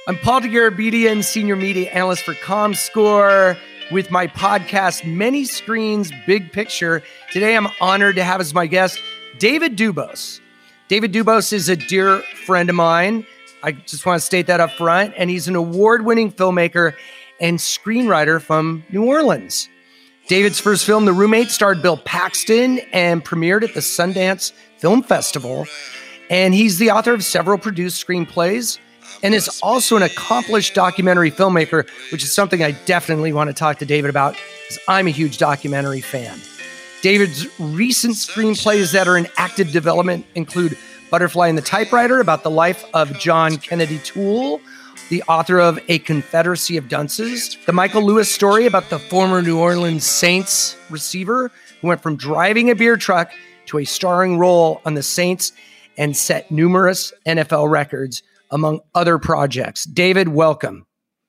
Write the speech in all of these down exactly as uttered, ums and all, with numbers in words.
I'm Paul DeGarabedian, Senior Media Analyst for ComScore, with my podcast, Many Screens, Big Picture. Today, I'm honored to have as my guest, David Dubose. David Dubose is a dear friend of mine. I just want to state that up front. And he's an award-winning filmmaker and screenwriter from New Orleans. David's first film, The Roommate, starred Bill Paxton and premiered at the Sundance Film Festival. And he's the author of several produced screenplays, and is also an accomplished documentary filmmaker, which is something I definitely want to talk to David about, because I'm a huge documentary fan. David's recent screenplays that are in active development include Butterfly and the Typewriter, about the life of John Kennedy Toole, the author of A Confederacy of Dunces, the Michael Lewis story about the former New Orleans Saints receiver who went from driving a beer truck to a starring role on the Saints and set numerous N F L records, among other projects. David, welcome.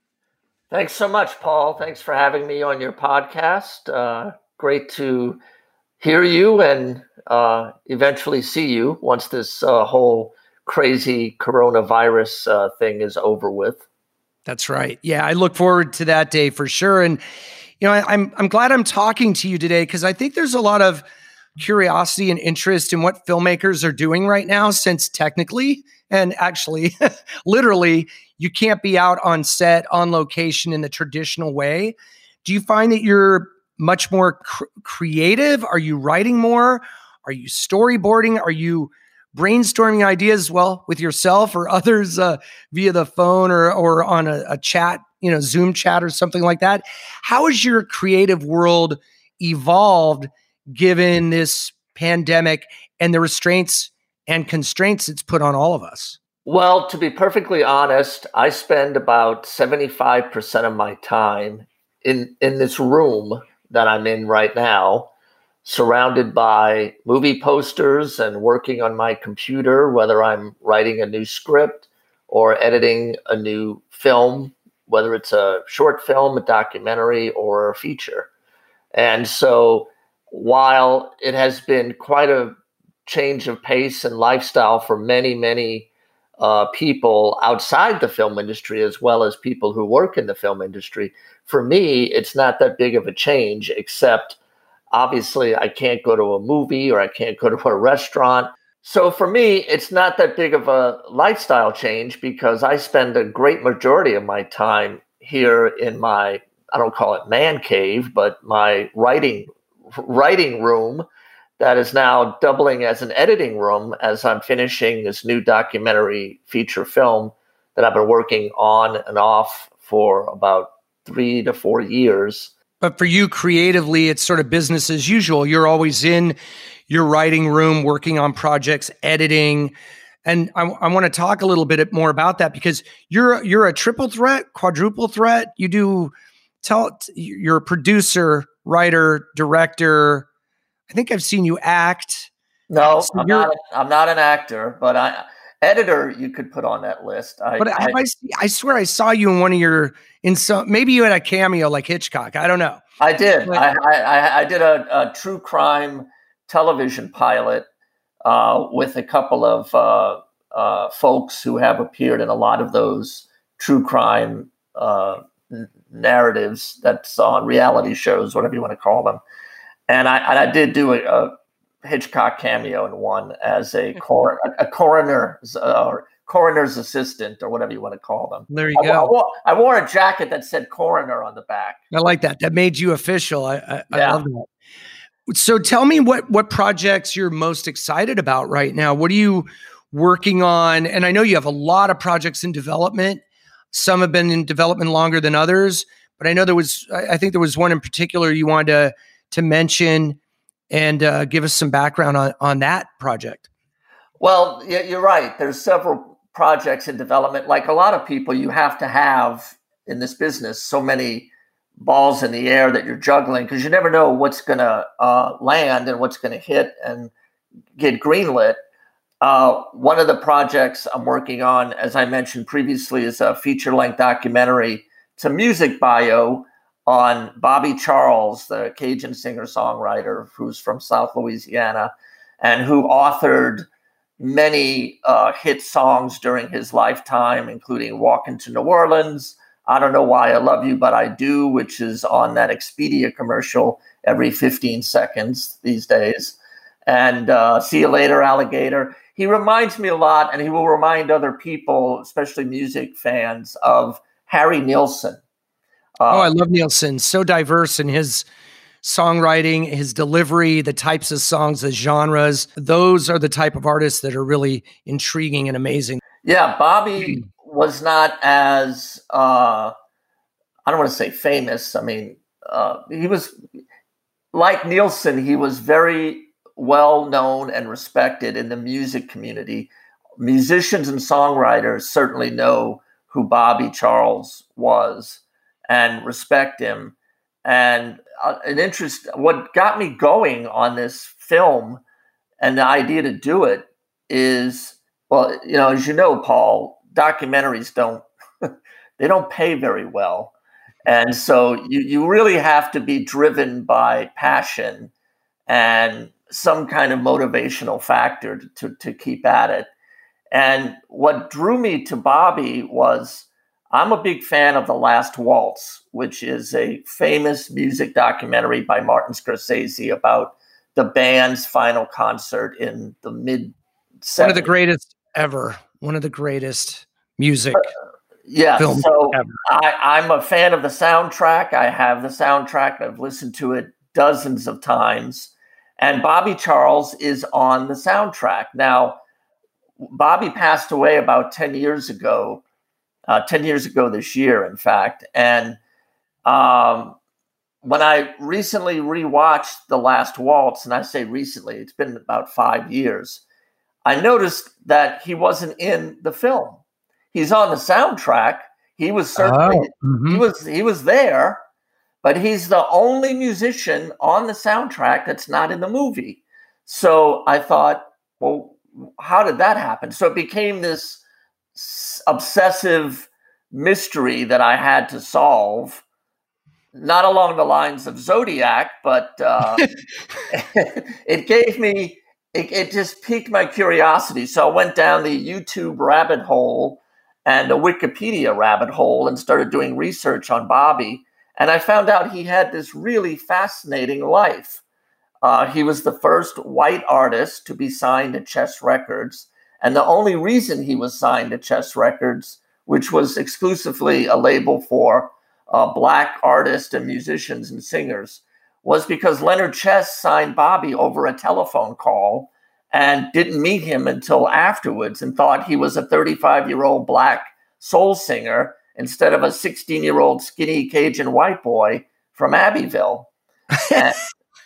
Thanks so much, Paul. Thanks for having me on your podcast. Uh, great to hear you and uh, eventually see you once this uh, whole crazy coronavirus uh, thing is over with. That's right. Yeah, I look forward to that day for sure. And, you know, I, I'm I'm glad I'm talking to you today, because I think there's a lot of curiosity and interest in what filmmakers are doing right now, since technically and actually literally you can't be out on set, on location in the traditional way. Do you find that you're much more cr- creative? Are you writing more? Are you storyboarding? Are you brainstorming ideas, well, with yourself or others uh, via the phone or or on a, a chat, you know, Zoom chat or something like that? How has your creative world evolved given this pandemic and the restraints and constraints it's put on all of us? Well, to be perfectly honest, I spend about seventy-five percent of my time in, in this room that I'm in right now, surrounded by movie posters and working on my computer, whether I'm writing a new script or editing a new film, whether it's a short film, a documentary, or a feature. And so while it has been quite a change of pace and lifestyle for many, many uh, people outside the film industry, as well as people who work in the film industry, for me, it's not that big of a change, except obviously I can't go to a movie or I can't go to a restaurant. So for me, it's not that big of a lifestyle change, because I spend a great majority of my time here in my, I don't call it man cave, but my writing writing room that is now doubling as an editing room as I'm finishing this new documentary feature film that I've been working on and off for about three to four years. But for you creatively, it's sort of business as usual. You're always in your writing room, working on projects, editing. And I, I want to talk a little bit more about that, because you're you're a triple threat, quadruple threat. You do tell you're a producer, writer, director. I think I've seen you act. No, So I'm you're- not. I'm not an actor, but I editor. You could put on that list. I, But I, I, I, I swear I saw you in one of your in some maybe you had a cameo like Hitchcock. I don't know. I did. But- I, I I did a, a true crime television pilot uh, with a couple of uh, uh, folks who have appeared in a lot of those true crime uh, n- narratives that's on reality shows, whatever you want to call them. And I, and I did do a, a Hitchcock cameo in one as a cor- a coroner uh, or coroner's assistant, or whatever you want to call them. There you I, go. I, wore, I wore a jacket that said coroner on the back. I like that. That made you official. I I, I Yeah. love that. So tell me what what projects you're most excited about right now. What are you working on? And I know you have a lot of projects in development. Some have been in development longer than others, but I know there was, I I think there was one in particular you wanted to, to mention and uh, give us some background on, on that project. Well, yeah, you're right. There's several projects in development. Like a lot of people, you have to have in this business so many balls in the air that you're juggling, because you never know what's going to uh, land and what's going to hit and get greenlit. Uh, one of the projects I'm working on, as I mentioned previously, is a feature-length documentary. It's a music bio on Bobby Charles, the Cajun singer-songwriter who's from South Louisiana and who authored many uh, hit songs during his lifetime, including Walking to New Orleans, I Don't Know Why I Love You, But I Do, which is on that Expedia commercial every fifteen seconds these days. And uh, See You Later, Alligator. He reminds me a lot, and he will remind other people, especially music fans, of Harry Nilsson. Uh, oh, I love Nilsson. So diverse in his songwriting, his delivery, the types of songs, the genres. Those are the type of artists that are really intriguing and amazing. Yeah, Bobby was not as, uh, I don't want to say famous. I mean, uh, he was, like Nilsson, he was very well known and respected in the music community. Musicians and songwriters certainly know who Bobby Charles was and respect him. And uh, an interest, what got me going on this film and the idea to do it is, well, you know, as you know, Paul, documentaries don't, they don't pay very well. And so you, you really have to be driven by passion and some kind of motivational factor to, to, to keep at it. And what drew me to Bobby was, I'm a big fan of The Last Waltz, which is a famous music documentary by Martin Scorsese about the band's final concert in the mid seventies. One of the greatest ever. One of the greatest music uh, yeah, films so ever. I, I'm a fan of the soundtrack. I have the soundtrack. I've listened to it dozens of times. And Bobby Charles is on the soundtrack. Now, Bobby passed away about ten years ago. Uh, ten years ago this year, in fact. And um, when I recently rewatched The Last Waltz, and I say recently, it's been about five years, I noticed that he wasn't in the film. He's on the soundtrack. He was certainly, oh, mm-hmm. he was he was there, but he's the only musician on the soundtrack that's not in the movie. So I thought, well, how did that happen? So it became this obsessive mystery that I had to solve, not along the lines of Zodiac, but uh, it gave me, it, it just piqued my curiosity. So I went down the YouTube rabbit hole and a Wikipedia rabbit hole and started doing research on Bobby. And I found out he had this really fascinating life. Uh, he was the first white artist to be signed to Chess Records. And the only reason he was signed to Chess Records, which was exclusively a label for uh, Black artists and musicians and singers, was because Leonard Chess signed Bobby over a telephone call and didn't meet him until afterwards and thought he was a thirty-five-year-old Black soul singer instead of a sixteen-year-old skinny Cajun white boy from Abbeville. And,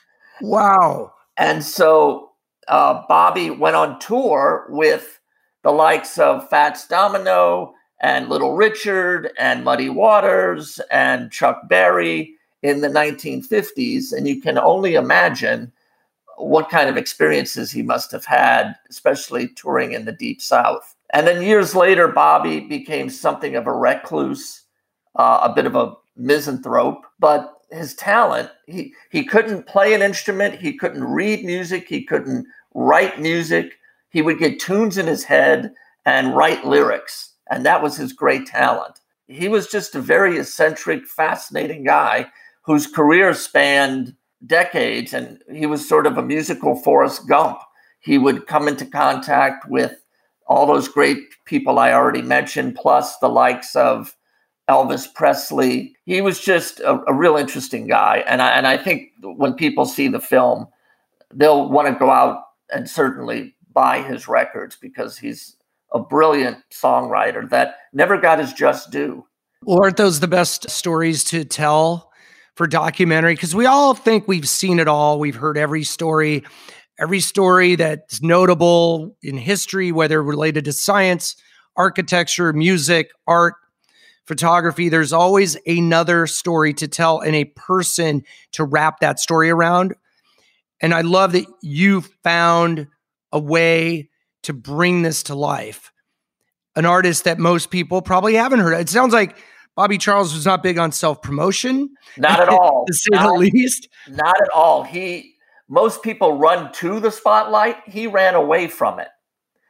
wow. And so Uh, Bobby went on tour with the likes of Fats Domino and Little Richard and Muddy Waters and Chuck Berry in the nineteen fifties. And you can only imagine what kind of experiences he must have had, especially touring in the Deep South. And then years later, Bobby became something of a recluse, uh, a bit of a misanthrope, but his talent, he, he couldn't play an instrument. He couldn't read music. He couldn't write music. He would get tunes in his head and write lyrics. And that was his great talent. He was just a very eccentric, fascinating guy whose career spanned decades. And he was sort of a musical Forrest Gump. He would come into contact with all those great people I already mentioned, plus the likes of Elvis Presley. He was just a, a real interesting guy. And I, and I think when people see the film, they'll want to go out and certainly buy his records because he's a brilliant songwriter that never got his just due. Well, aren't those the best stories to tell for documentary? Because we all think we've seen it all. We've heard every story, every story that's notable in history, whether related to science, architecture, music, art, photography. There's always another story to tell and a person to wrap that story around. And I love that you found a way to bring this to life. An artist that most people probably haven't heard of. It sounds like Bobby Charles was not big on self-promotion. Not at all. To say not, the least. Not at all. He, most people run to the spotlight. He ran away from it.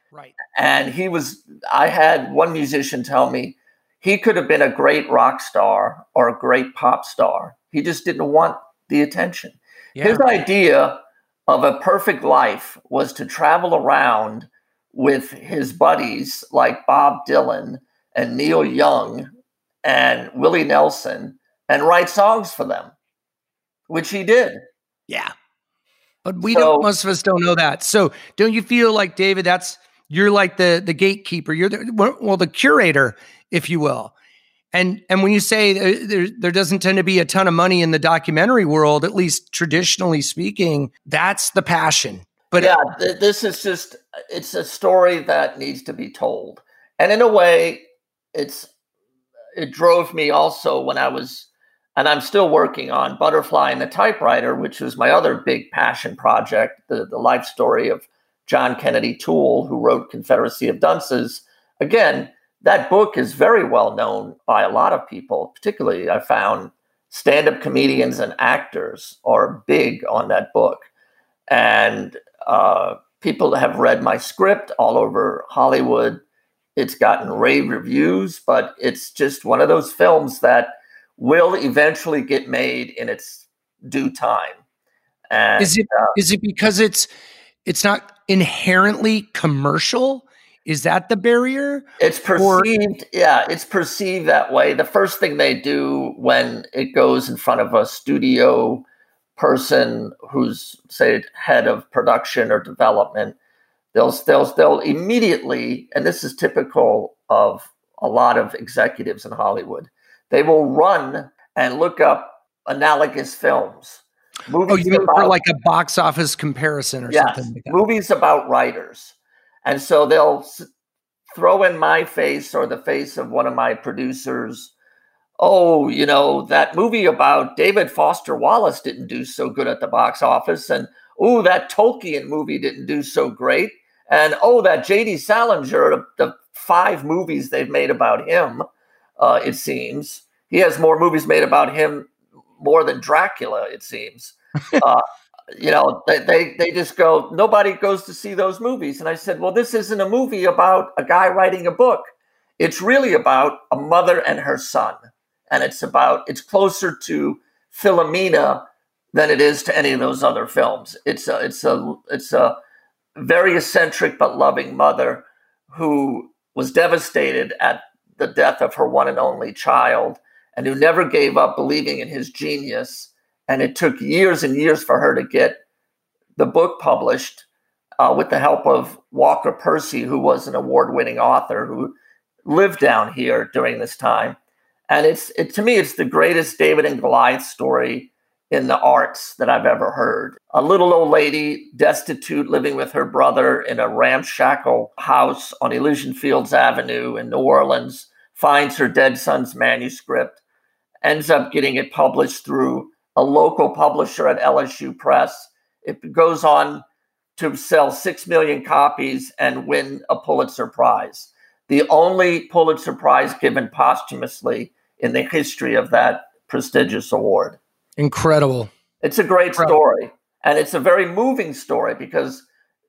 Right. And he was, I had one musician tell me he could have been a great rock star or a great pop star. He just didn't want the attention. Yeah. His idea of a perfect life was to travel around with his buddies like Bob Dylan and Neil Young and Willie Nelson and write songs for them, which he did. Yeah. But we So- don't, most of us don't know that. So don't you feel like, David, that's, you're like the, the gatekeeper, you're the, well, the curator, if you will. And, and when you say there, there doesn't tend to be a ton of money in the documentary world, at least traditionally speaking, that's the passion. But yeah, th- this is just, it's a story that needs to be told. And in a way, it's, it drove me also when I was, and I'm still working on Butterfly and the Typewriter, which was my other big passion project, the, the life story of John Kennedy Toole, who wrote Confederacy of Dunces. Again, that book is very well known by a lot of people, particularly I found stand-up comedians and actors are big on that book. And uh, people have read my script all over Hollywood. It's gotten rave reviews, but it's just one of those films that will eventually get made in its due time. And, is it uh, is it because it's it's not inherently commercial? Is that the barrier? It's perceived, or- yeah, it's perceived that way. The first thing they do when it goes in front of a studio person who's, say, head of production or development, they'll, they'll, they'll immediately, and this is typical of a lot of executives in Hollywood, they will run and look up analogous films. Movies oh, you mean about, for like a box office comparison or yes, something like that? Movies about writers. And so they'll throw in my face or the face of one of my producers. Oh, you know, that movie about David Foster Wallace didn't do so good at the box office. And, oh, that Tolkien movie didn't do so great. And, oh, that J D Salinger, the five movies they've made about him, uh, it seems. He has more movies made about him more than Dracula, it seems. Uh, you know, they, they they just go, nobody goes to see those movies. And I said, well, this isn't a movie about a guy writing a book. It's really about a mother and her son. And it's about, it's closer to Philomena than it is to any of those other films. It's a, it's a, it's a very eccentric but loving mother who was devastated at the death of her one and only child and who never gave up believing in his genius. And it took years and years for her to get the book published uh, with the help of Walker Percy, who was an award-winning author who lived down here during this time. And it's it, to me, it's the greatest David and Goliath story in the arts that I've ever heard. A little old lady, destitute, living with her brother in a ramshackle house on Elysian Fields Avenue in New Orleans, finds her dead son's manuscript, ends up getting it published through a local publisher at L S U Press. It goes on to sell six million copies and win a Pulitzer Prize, the only Pulitzer Prize given posthumously in the history of that prestigious award. Incredible. It's a great Incredible. story. And it's a very moving story because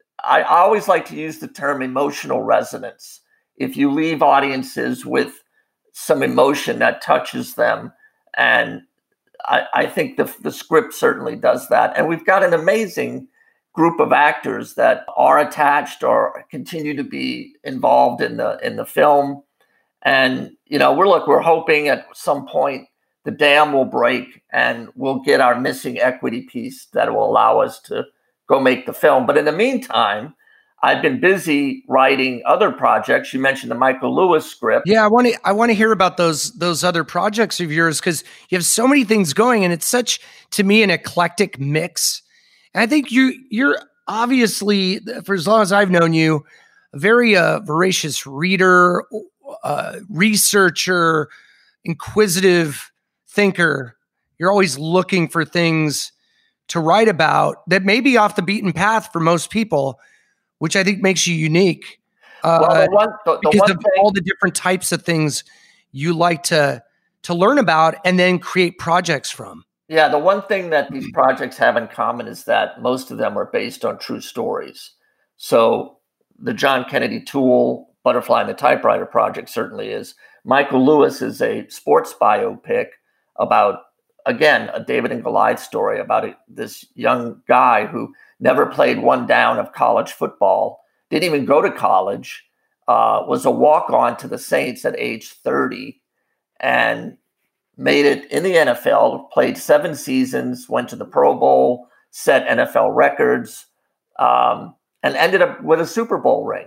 I always like to use the term emotional resonance. If you leave audiences with some emotion that touches them, and I, I think the, the script certainly does that. And we've got an amazing group of actors that are attached or continue to be involved in the in the film. And, you know, we're look, we're hoping at some point the dam will break and we'll get our missing equity piece that will allow us to go make the film. But in the meantime, I've been busy writing other projects. You mentioned the Michael Lewis script. Yeah, I want to I want to hear about those those other projects of yours because you have so many things going, and it's such, to me, an eclectic mix. And I think you you're obviously, for as long as I've known you, a very uh, voracious reader, uh, researcher, inquisitive thinker. You're always looking for things to write about that may be off the beaten path for most people, which I think makes you unique uh, well, the one, the, the because one of thing, all the different types of things you like to to learn about and then create projects from. Yeah, the one thing that these projects have in common is that most of them are based on true stories. So the John Kennedy Toole Butterfly and the Typewriter Project certainly is. Michael Lewis is a sports biopic about, again, a David and Goliath story about a, this young guy who never played one down of college football, didn't even go to college, uh, was a walk-on to the Saints at age thirty, and made it in the N F L, played seven seasons, went to the Pro Bowl, set N F L records, um, and ended up with a Super Bowl ring.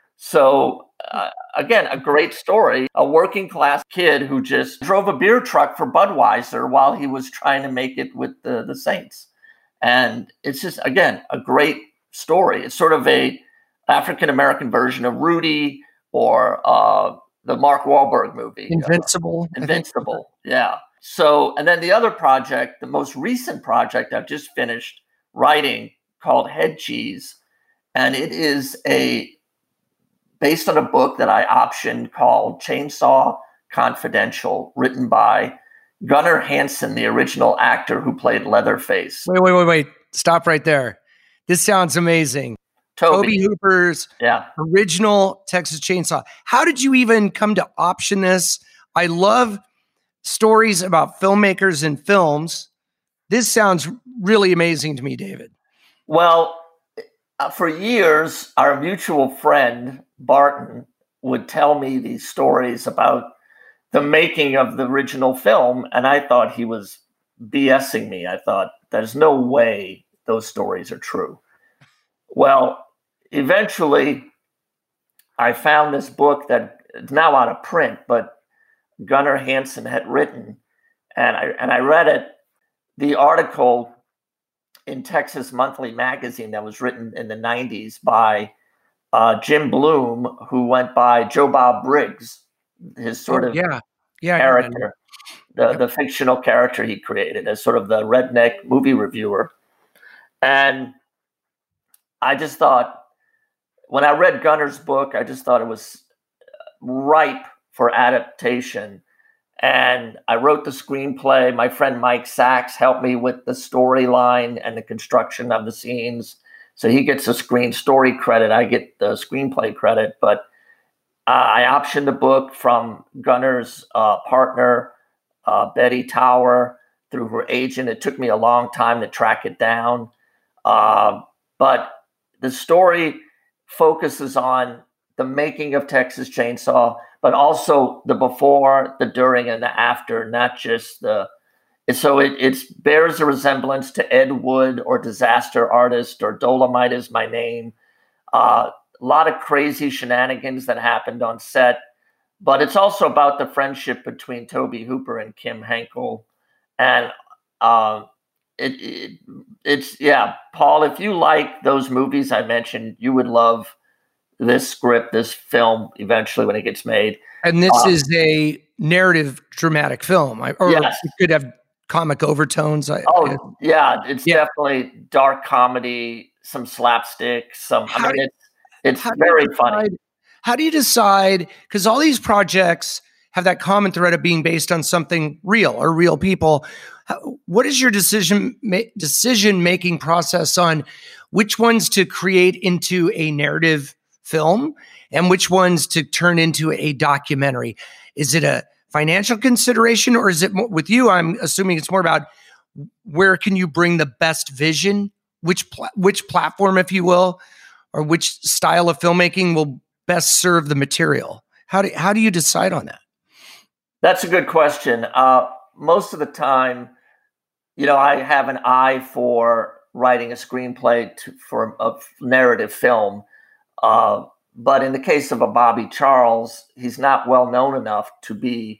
So, uh, again, a great story. A working class kid who just drove a beer truck for Budweiser while he was trying to make it with the, the Saints. And it's just, again, a great story. It's sort of a African-American version of Rudy or uh, the Mark Wahlberg movie. Invincible. Uh, Invincible, yeah. So, and then the other project, the most recent project I've just finished writing called Head Cheese. And it is a based on a book that I optioned called Chainsaw Confidential, written by Gunnar Hansen, the original actor who played Leatherface. Wait, wait, wait, wait. Stop right there. This sounds amazing. Toby, Tobe Hooper's yeah. original Texas Chainsaw. How did you even come to option this? I love stories about filmmakers and films. This sounds really amazing to me, David. Well, uh, for years, our mutual friend, Barton, would tell me these stories about the making of the original film, and I thought he was BSing me. I thought, there's no way those stories are true. Well, eventually, I found this book that is now out of print, but Gunnar Hansen had written, and I and I read it. The article in Texas Monthly Magazine that was written in the nineties by uh, Jim Bloom, who went by Joe Bob Briggs, his sort oh, of yeah. Yeah, character, the, yep. the fictional character he created as sort of the redneck movie reviewer. And I just thought, when I read Gunnar's book, I just thought it was ripe for adaptation. And I wrote the screenplay. My friend Mike Sachs helped me with the storyline and the construction of the scenes. So he gets the screen story credit. I get the screenplay credit. But uh, I optioned the book from Gunnar's uh, partner, uh, Betty Tower, through her agent. It took me a long time to track it down. Uh, but the story focuses on the making of Texas Chainsaw, but also the before, the during, and the after, not just the. So it it's bears a resemblance to Ed Wood or Disaster Artist or Dolomite Is My Name. Uh, a lot of crazy shenanigans that happened on set, but it's also about the friendship between Tobe Hooper and Kim Henkel. And uh, it, it it's, yeah, Paul, if you like those movies I mentioned, you would love this script, this film, eventually when it gets made. And this uh, is a narrative dramatic film. I, or yes. it could have comic overtones. I, oh, I, yeah. It's yeah. definitely dark comedy, some slapstick, some, How I mean, do, it's, it's very decide, funny. How do you decide? Because all these projects have that common thread of being based on something real or real people. How, what is your decision ma- decision making process on which ones to create into a narrative film and which ones to turn into a documentary? Is it a financial consideration, or is it more, with you? I'm assuming it's more about where can you bring the best vision, which pl- which platform, if you will, or which style of filmmaking will best serve the material. How do how do you decide on that? That's a good question. Uh, most of the time, you know, I have an eye for writing a screenplay to, for a narrative film. Uh, but in the case of a Bobby Charles, he's not well known enough to be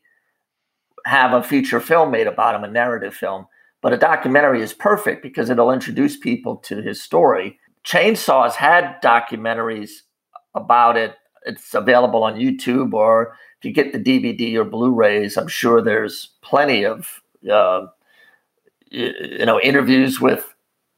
have a feature film made about him, a narrative film. But a documentary is perfect because it'll introduce people to his story. Chainsaw's had documentaries about it. It's available on YouTube, or if you get the D V D or Blu-rays, I'm sure there's plenty of uh, you, you know interviews with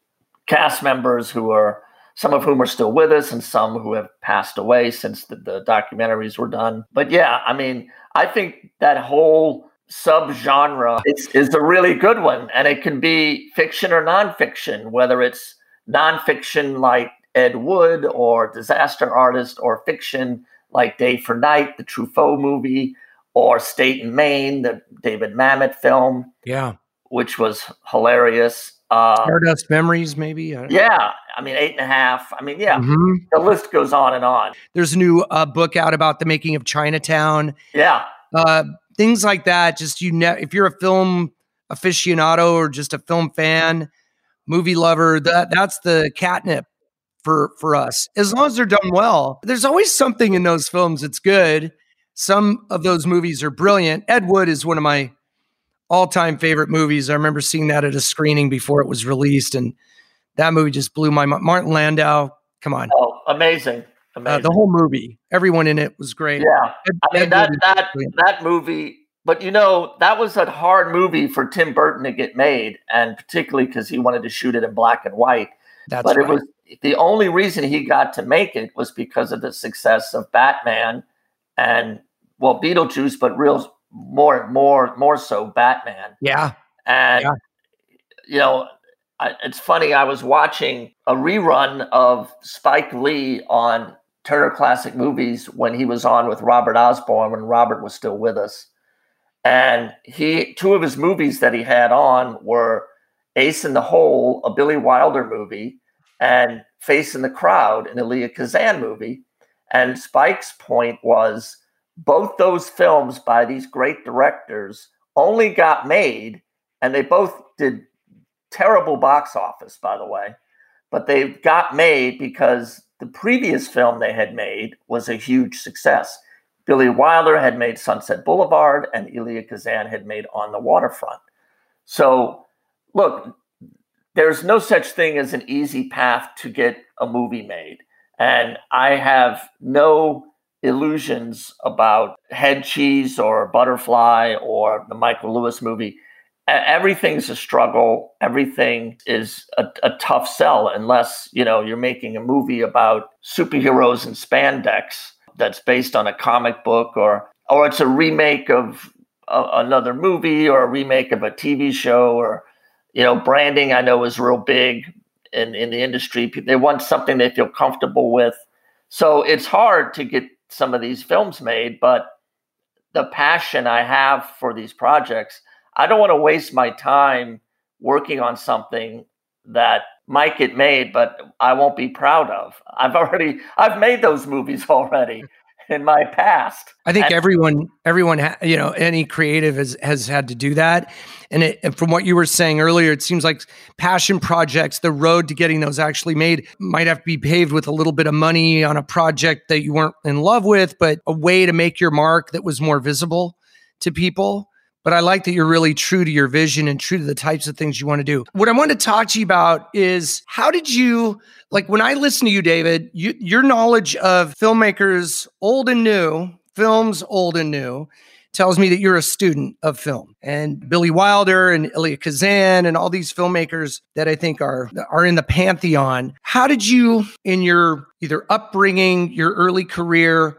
cast members who are, some of whom are still with us and some who have passed away since the, the documentaries were done. But yeah, I mean, I think that whole subgenre is, is a really good one. And it can be fiction or nonfiction, whether it's nonfiction like Ed Wood, or disaster artist, or fiction like Day for Night, the Truffaut movie, or State and Maine, the David Mamet film. Yeah. Which was hilarious. Uh, Stardust Memories, maybe? I yeah. I mean, Eight and a Half. I mean, yeah, mm-hmm. The list goes on and on. There's a new uh, book out about the making of Chinatown. Yeah. Uh, things like that. Just, you know, if you're a film aficionado or just a film fan, movie lover, that that's the catnip for, for us. As long as they're done well. There's always something in those films that's good. Some of those movies are brilliant. Ed Wood is one of my all-time favorite movies. I remember seeing that at a screening before it was released, and that movie just blew my mind. Martin Landau, come on. Oh, amazing. Amazing. Uh, the whole movie, everyone in it was great. Yeah. Ed, I mean, Ed that, Wood that, that movie, but you know, that was a hard movie for Tim Burton to get made, and particularly because he wanted to shoot it in black and white. That's but right. It was the only reason he got to make it was because of the success of Batman and, well, Beetlejuice, but real more, more, more so Batman. Yeah. And, yeah. you know, I, it's funny. I was watching a rerun of Spike Lee on Turner Classic Movies when he was on with Robert Osborne, when Robert was still with us. And he, two of his movies that he had on were Ace in the Hole, a Billy Wilder movie, and Face in the Crowd, an Elia Kazan movie. And Spike's point was, both those films by these great directors only got made, and they both did terrible box office, by the way, but they got made because the previous film they had made was a huge success. Billy Wilder had made Sunset Boulevard, and Elia Kazan had made On the Waterfront. So, look, there's no such thing as an easy path to get a movie made. And I have no illusions about Head Cheese or Butterfly or the Michael Lewis movie. Everything's a struggle. Everything is a, a tough sell unless, you know, you're making a movie about superheroes in spandex that's based on a comic book, or or it's a remake of a, another movie, or a remake of a T V show, or, you know, branding I know is real big in, in the industry. They want something they feel comfortable with. So it's hard to get some of these films made, but the passion I have for these projects, I don't want to waste my time working on something that might get made, but I won't be proud of. I've already, I've made those movies already in my past. I think and, everyone, everyone, ha- you know, any creative has, has had to do that. And, it, and from what you were saying earlier, it seems like passion projects, the road to getting those actually made might have to be paved with a little bit of money on a project that you weren't in love with, but a way to make your mark that was more visible to people. But I like that you're really true to your vision and true to the types of things you want to do. What I want to talk to you about is, how did you, like when I listen to you, David, you, your knowledge of filmmakers, old and new, films old and new, tells me that you're a student of film. And Billy Wilder and Elia Kazan and all these filmmakers that I think are, are in the pantheon. How did you, in your either upbringing, your early career,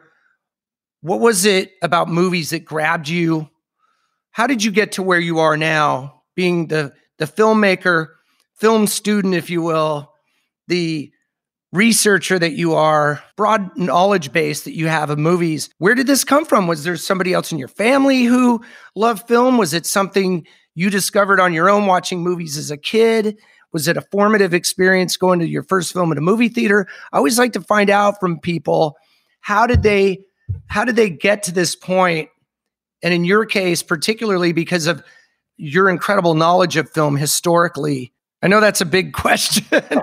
what was it about movies that grabbed you? How did you get to where you are now, being the, the filmmaker, film student, if you will, the researcher that you are, broad knowledge base that you have of movies? Where did this come from? Was there somebody else in your family who loved film? Was it something you discovered on your own watching movies as a kid? Was it a formative experience going to your first film at a movie theater? I always like to find out from people, how did they, how did they get to this point? And in your case, particularly because of your incredible knowledge of film historically, I know that's a big question.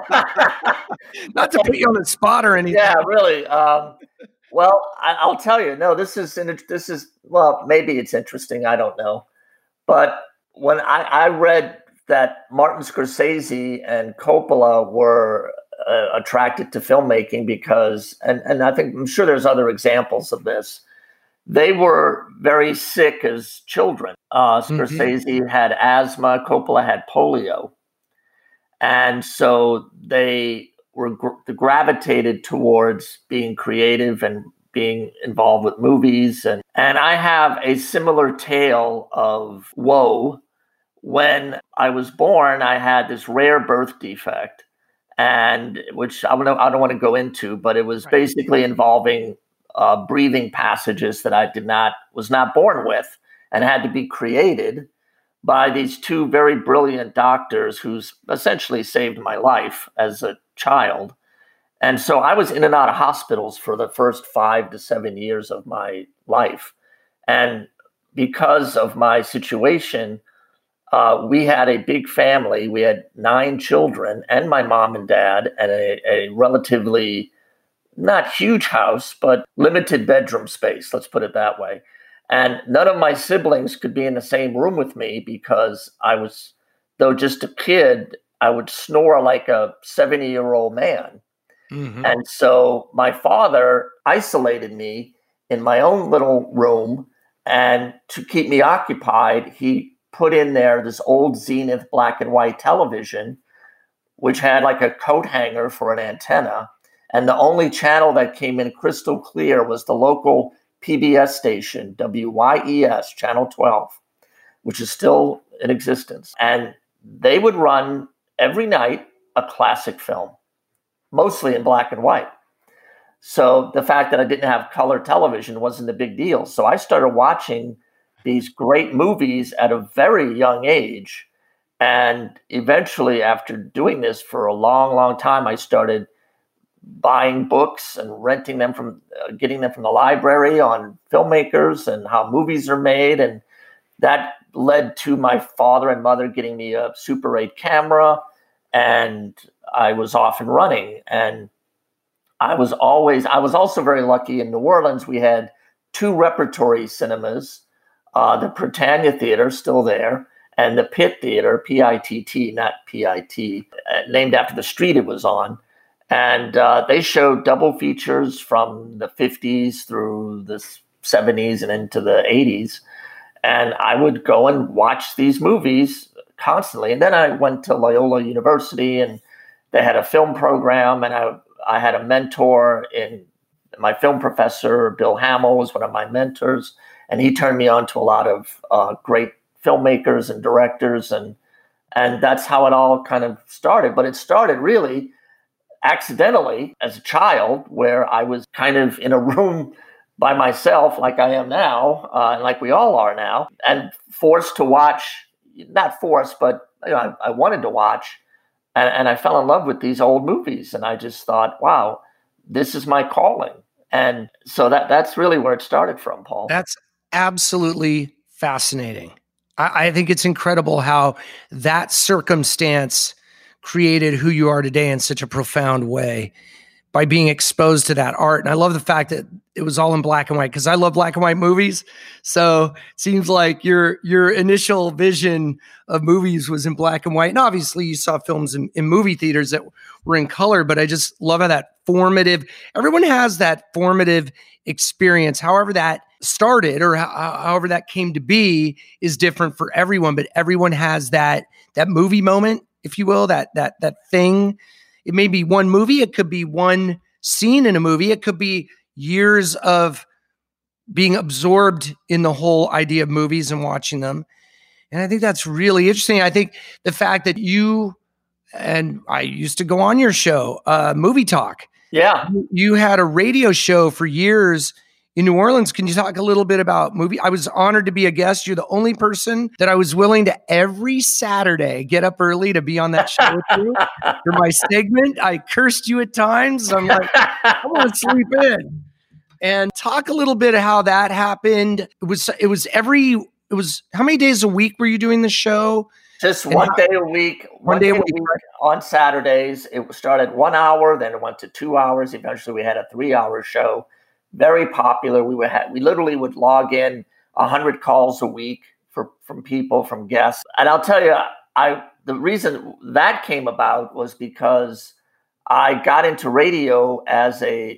Not to put you on the spot or anything. Yeah, really. Um, well, I, I'll tell you. No, this is this is well, maybe it's interesting. I don't know. But when I, I read that Martin Scorsese and Coppola were uh, attracted to filmmaking because, and and I think I'm sure there's other examples of this. They were very sick as children. Uh, Scorsese mm-hmm. had asthma. Coppola had polio. And so they were gr- gravitated towards being creative and being involved with movies. And, and I have a similar tale of woe. When I was born, I had this rare birth defect. and which I don't, I don't want to go into, but it was Right. basically involving uh, breathing passages that I did not, was not born with and had to be created by these two very brilliant doctors who's essentially saved my life as a child. And so I was in and out of hospitals for the first five to seven years of my life. And because of my situation, uh, we had a big family. We had nine children and my mom and dad, and a, a relatively not huge house, but limited bedroom space. Let's put it that way. And none of my siblings could be in the same room with me because I was, though just a kid, I would snore like a seventy-year-old man. Mm-hmm. And so my father isolated me in my own little room, and to keep me occupied, he put in there this old Zenith black and white television, which had like a coat hanger for an antenna. And the only channel that came in crystal clear was the local P B S station, W Y E S, Channel twelve, which is still in existence. And they would run every night a classic film, mostly in black and white. So the fact that I didn't have color television wasn't a big deal. So I started watching these great movies at a very young age. And eventually, after doing this for a long, long time, I started buying books and renting them from, uh, getting them from the library on filmmakers and how movies are made. And that led to my father and mother getting me a Super eight camera, and I was off and running. And I was always, I was also very lucky in New Orleans. We had two repertory cinemas, uh, the Britannia Theater, still there, and the Pitt Theater, P I T T, not P I T, uh, named after the street it was on. And uh, they showed double features from the fifties through the seventies and into the eighties. And I would go and watch these movies constantly. And then I went to Loyola University, and they had a film program. And I, I had a mentor in my film professor, Bill Hamill, was one of my mentors. And he turned me on to a lot of uh, great filmmakers and directors. And, and that's how it all kind of started. But it started really accidentally as a child, where I was kind of in a room by myself, like I am now, uh, and like we all are now, and forced to watch, not forced, but you know, I, I wanted to watch, and, and I fell in love with these old movies, and I just thought, wow, this is my calling. And so that that's really where it started from, Paul. That's absolutely fascinating. I, I think it's incredible how that circumstance created who you are today in such a profound way by being exposed to that art. And I love the fact that it was all in black and white, because I love black and white movies. So it seems like your your initial vision of movies was in black and white. And obviously you saw films in, in movie theaters that were in color, but I just love how that formative, everyone has that formative experience. However that started, or how, however that came to be, is different for everyone, but everyone has that that movie moment, if you will, that that that thing. It may be one movie, it could be one scene in a movie, it could be years of being absorbed in the whole idea of movies and watching them. And I think that's really interesting. I think the fact that you, and I used to go on your show, uh, Movie Talk. Yeah. You had a radio show for years in New Orleans. Can you talk a little bit about movie? I was honored to be a guest. You're the only person that I was willing to every Saturday get up early to be on that show with you for my segment. I cursed you at times. I'm like, I want to sleep in. And talk a little bit of how that happened. It was, it was every, it was, how many days a week were you doing the show? Just one day a week. One, one day, day a week, week on Saturdays. It started one hour, then it went to two hours. Eventually we had a three hour show. Very popular. We would have, we literally would log in a hundred calls a week for from people, from guests. And I'll tell you, I the reason that came about was because I got into radio as a,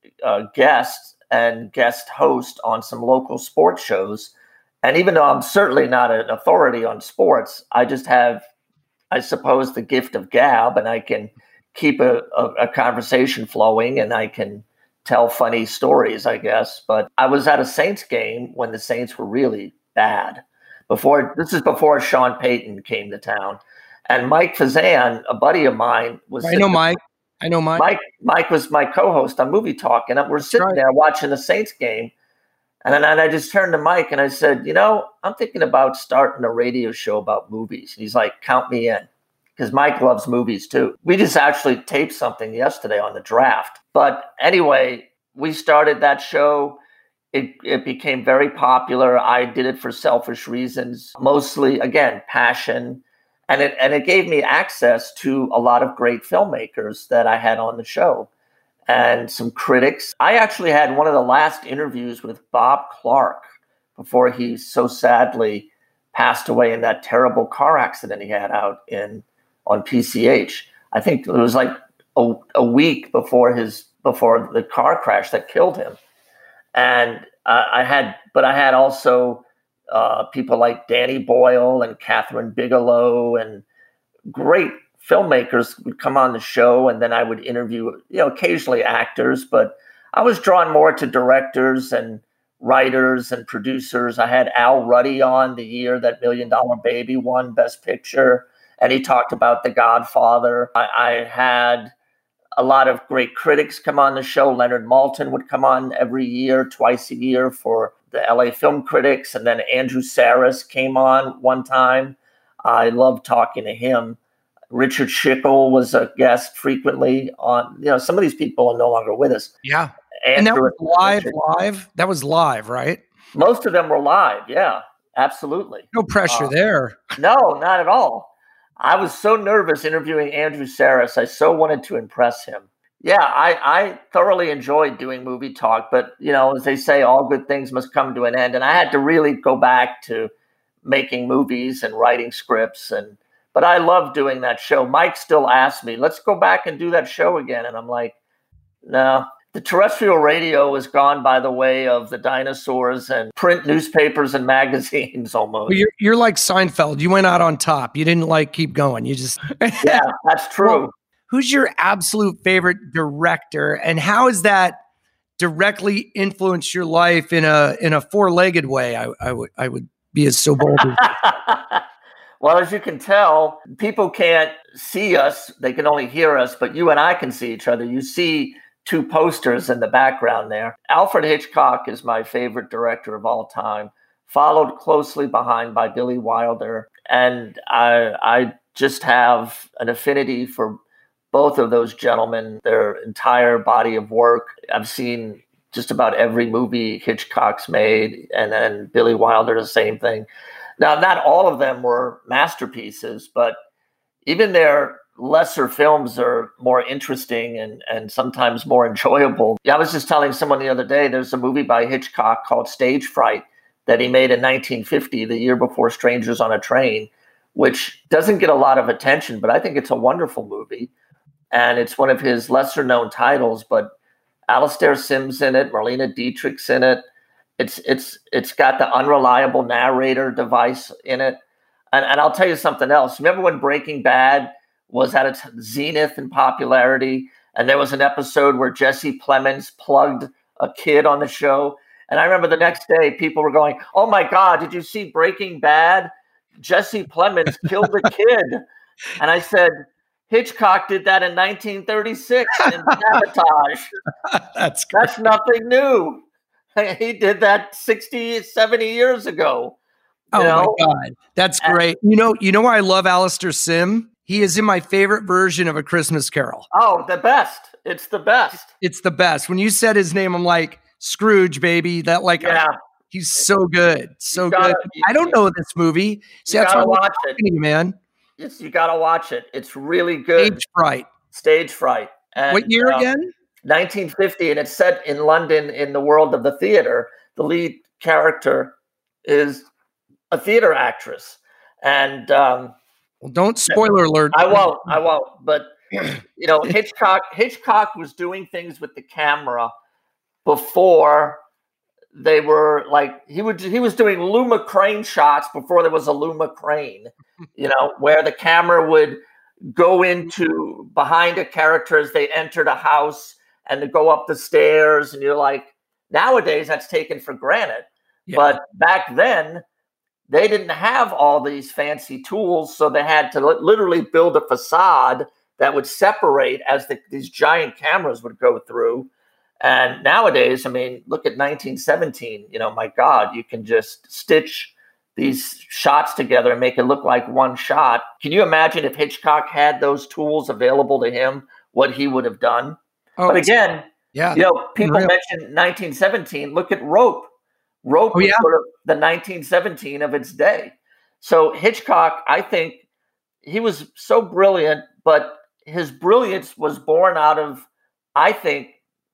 a guest and guest host on some local sports shows. And even though I'm certainly not an authority on sports, I just have, I suppose, the gift of gab, and I can keep a, a, a conversation flowing, and I can tell funny stories, I guess. But I was at a Saints game when the Saints were really bad. Before, this is before Sean Payton came to town. And Mike Fazan, a buddy of mine, was I know Mike. I know Mike. Mike. Mike was my co-host on Movie Talk, and we're sitting right. there watching the Saints game. And then and I just turned to Mike and I said, you know, I'm thinking about starting a radio show about movies. And he's like, count me in. Because Mike loves movies too. We just actually taped something yesterday on the draft. But anyway, we started that show. It, it became very popular. I did it for selfish reasons, mostly, again, passion. And it and it gave me access to a lot of great filmmakers that I had on the show and some critics. I actually had one of the last interviews with Bob Clark before he so sadly passed away in that terrible car accident he had out in on P C H. I think it was like a, a week before his before the car crash that killed him. And uh, I had, but I had also uh, people like Danny Boyle and Catherine Bigelow and great filmmakers would come on the show. And then I would interview, you know, occasionally actors, but I was drawn more to directors and writers and producers. I had Al Ruddy on the year that Million Dollar Baby won Best Picture, and he talked about The Godfather. I, I had a lot of great critics come on the show. Leonard Maltin would come on every year, twice a year for the L A Film Critics. And then Andrew Saris came on one time. I loved talking to him. Richard Schickel was a guest frequently on, you know, some of these people are no longer with us. Yeah. Andrew and that was live, Richard. live? That was live, right? Most of them were live. Yeah, absolutely. No pressure uh, there. No, not at all. I was so nervous interviewing Andrew Saris. I so wanted to impress him. Yeah, I, I thoroughly enjoyed doing Movie Talk, but, you know, as they say, all good things must come to an end. And I had to really go back to making movies and writing scripts. And but I love doing that show. Mike still asks me, let's go back and do that show again. And I'm like, no. The terrestrial radio is gone by the way of the dinosaurs and print newspapers and magazines almost. Well, you're, you're like Seinfeld. You went out on top. You didn't like keep going. You just. Yeah, that's true. Well, who's your absolute favorite director, and how has that directly influenced your life in a in a four-legged way? I, I would I would be as so bold as. Well, as you can tell, people can't see us. They can only hear us, but you and I can see each other. You see two posters in the background there. Alfred Hitchcock is my favorite director of all time, followed closely behind by Billy Wilder. And I, I just have an affinity for both of those gentlemen, their entire body of work. I've seen just about every movie Hitchcock's made, and then Billy Wilder, the same thing. Now, not all of them were masterpieces, but even their lesser films are more interesting and, and sometimes more enjoyable. Yeah, I was just telling someone the other day, there's a movie by Hitchcock called Stage Fright that he made in nineteen fifty, the year before Strangers on a Train, which doesn't get a lot of attention, but I think it's a wonderful movie. And it's one of his lesser known titles, but Alastair Sim's in it, Marlene Dietrich's in it. It's it's it's got the unreliable narrator device in it. And, and I'll tell you something else. Remember when Breaking Bad was at its zenith in popularity, and there was an episode where Jesse Plemons plugged a kid on the show? And I remember the next day people were going, oh my God, did you see Breaking Bad? Jesse Plemons killed the kid. And I said, Hitchcock did that in nineteen thirty-six in Sabotage. That's great. That's nothing new. He did that sixty, seventy years ago. Oh know? my God. That's great. You know, you know why I love Alastair Sim? He is in my favorite version of A Christmas Carol. Oh, the best. It's the best. It's the best. When you said his name, I'm like, Scrooge, baby. That like, yeah. I, he's so good. So gotta, good. you, I don't know this movie. See, you that's gotta why I'm watch it. You, man. It's, you got to watch it. It's really good. Stage Fright. Stage Fright. And, what year uh, again? nineteen fifty. And it's set in London in the world of the theater. The lead character is a theater actress. And, um, well, don't spoiler alert. I won't. I won't. But you know, Hitchcock. Hitchcock was doing things with the camera before they were like he would. He was doing Luma crane shots before there was a Luma crane. You know, where the camera would go into behind a character as they entered a house and to go up the stairs, and you're like, nowadays that's taken for granted. Yeah. But back then, they didn't have all these fancy tools, so they had to li- literally build a facade that would separate as the, these giant cameras would go through. And nowadays, I mean, look at nineteen seventeen. You know, my God, you can just stitch these shots together and make it look like one shot. Can you imagine if Hitchcock had those tools available to him, what he would have done? Oh, but again, yeah, you know, people unreal. mention nineteen seventeen. Look at Rope. Rope oh, was yeah. sort of the nineteen seventeen of its day. So Hitchcock, I think he was so brilliant, but his brilliance was born out of, I think,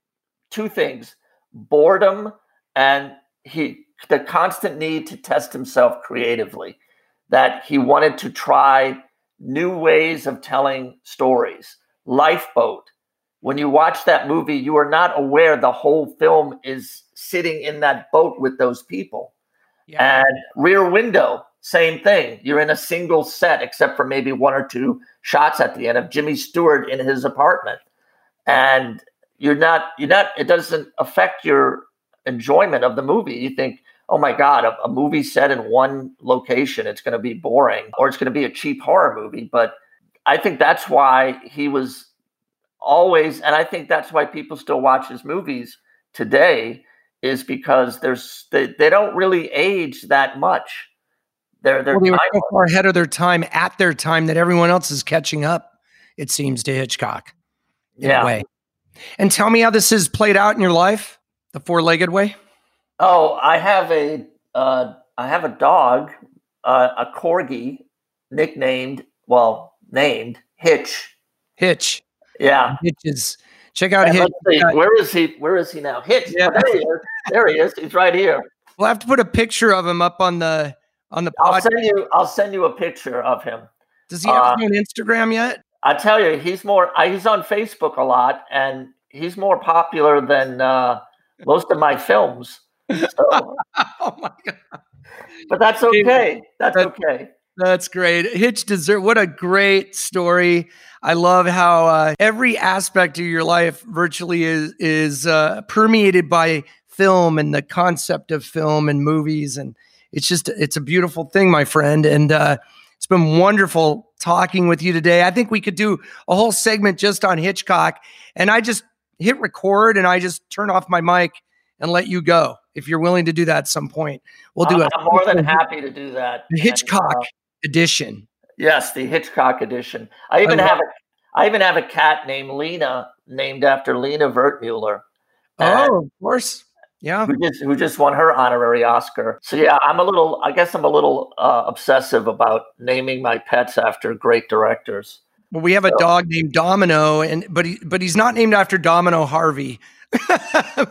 two things: boredom and he the constant need to test himself creatively, that he wanted to try new ways of telling stories. Lifeboat. When you watch that movie, you are not aware the whole film is sitting in that boat with those people. Yeah. And Rear Window, same thing. You're in a single set, except for maybe one or two shots at the end of Jimmy Stewart in his apartment. And you're not, you're not, it doesn't affect your enjoyment of the movie. You think, oh my God, a, a movie set in one location, it's going to be boring, or it's going to be a cheap horror movie. But I think that's why he was always, and I think that's why people still watch his movies today, is because there's they, they don't really age that much. They're they're well, they were so far ahead of their time at their time that everyone else is catching up, it seems, to Hitchcock in yeah. a way. And tell me how this has played out in your life, the four-legged way. Oh, I have a uh, I have a dog, uh, a corgi, nicknamed well named Hitch. Hitch. Yeah, Hitch is. Check out and Hitch. Where is he? Where is he now? Hitch. Yeah. Oh, there he is. There he is. He's right here. We'll have to put a picture of him up on the on the. I'll send you. I'll send you a picture of him. Does he have uh, an Instagram yet? I tell you, he's more. Uh, he's on Facebook a lot, and he's more popular than uh, most of my films. So. Oh my God! But that's okay. That's, that's okay. That's great. Hitch deserve. What a great story. I love how uh, every aspect of your life virtually is is uh, permeated by film and the concept of film and movies, and it's just it's a beautiful thing, my friend. And uh, it's been wonderful talking with you today. I think we could do a whole segment just on Hitchcock, and I just hit record and I just turn off my mic and let you go. If you're willing to do that at some point, we'll do it. I'm more than happy to do that. The Hitchcock and, uh, edition. Yes, the Hitchcock edition. I even I have a I even have a cat named Lena, named after Lena Wertmuller. Oh, of course. Yeah. Who just, who just won her honorary Oscar. So yeah, I'm a little, I guess I'm a little uh, obsessive about naming my pets after great directors. Well, we have a so. dog named Domino, and but he but he's not named after Domino Harvey. So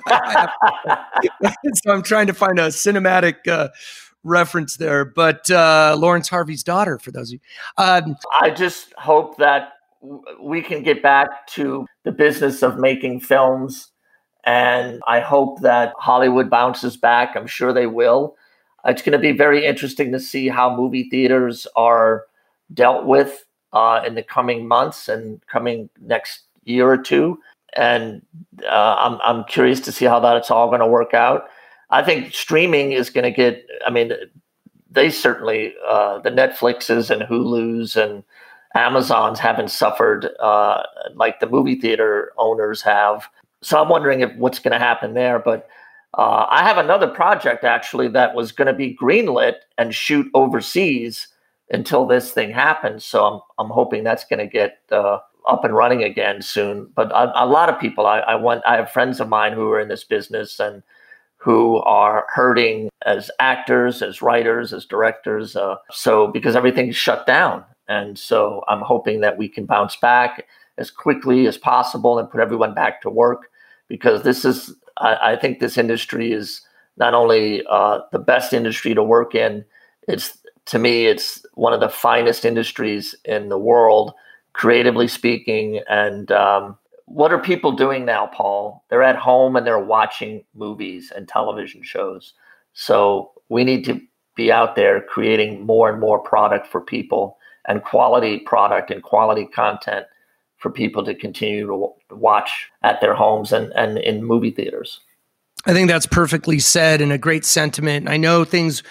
I'm trying to find a cinematic uh, reference there, but uh, Lawrence Harvey's daughter, for those of you. Um, I just hope that w- we can get back to the business of making films, and I hope that Hollywood bounces back. I'm sure they will. It's going to be very interesting to see how movie theaters are dealt with uh, in the coming months and coming next year or two. And uh, I'm I'm curious to see how that's all going to work out. I think streaming is going to get. I mean, they certainly uh, the Netflixes and Hulus and Amazons haven't suffered uh, like the movie theater owners have. So I'm wondering if what's going to happen there. But uh, I have another project actually that was going to be greenlit and shoot overseas until this thing happens. So I'm I'm hoping that's going to get. Uh, up and running again soon. But a, a lot of people, I, I want, I have friends of mine who are in this business and who are hurting as actors, as writers, as directors. Uh, so because everything's shut down. And so I'm hoping that we can bounce back as quickly as possible and put everyone back to work, because this is, I, I think this industry is not only uh, the best industry to work in, it's, to me, it's one of the finest industries in the world, creatively speaking. And um, what are people doing now, Paul? They're at home and they're watching movies and television shows. So we need to be out there creating more and more product for people, and quality product and quality content for people to continue to watch at their homes and, and in movie theaters. I think that's perfectly said and a great sentiment. I know things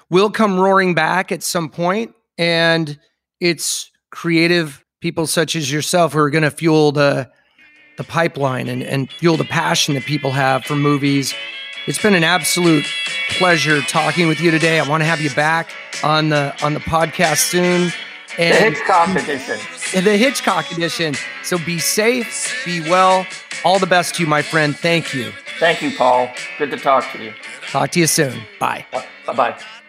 will come roaring back at some point, and it's creative people such as yourself who are going to fuel the the pipeline and, and fuel the passion that people have for movies. It's been an absolute pleasure talking with you today. I want to have you back on the on the podcast soon. And the Hitchcock edition. The Hitchcock edition. So be safe, be well. All the best to you, my friend. Thank you. Thank you, Paul. Good to talk to you. Talk to you soon. Bye. Bye-bye.